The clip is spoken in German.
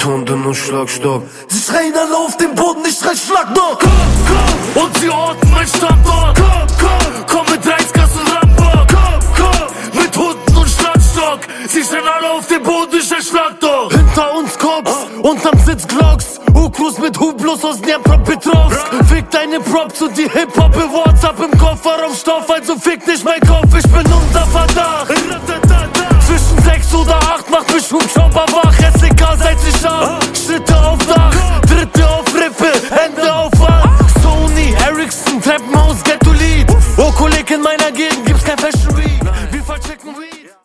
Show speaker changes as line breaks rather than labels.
Hunden und Schlagstock. Sie schreien alle auf den Boden, ich schrei Schlag noch.
Komm, und sie orten mein Standort. Komm mit Reizgas und Rambock. Komm, mit Hunden und Schlagstock. Sie schreien alle auf den Boden, ich schrei Schlag doch.
Hinter uns Cops, unterm Sitz Glocks. Ukrus mit Hublos aus Dnepropetrovsk. Fick deine Props und die Hip-Hop-Awards. Hab im Kofferraum Stoff, also fick nicht mein Kopf, ich bin unter Verdacht. Zwischen 6 oder 8 macht mich Hubschrauber wach, ist egal, seit ich ab.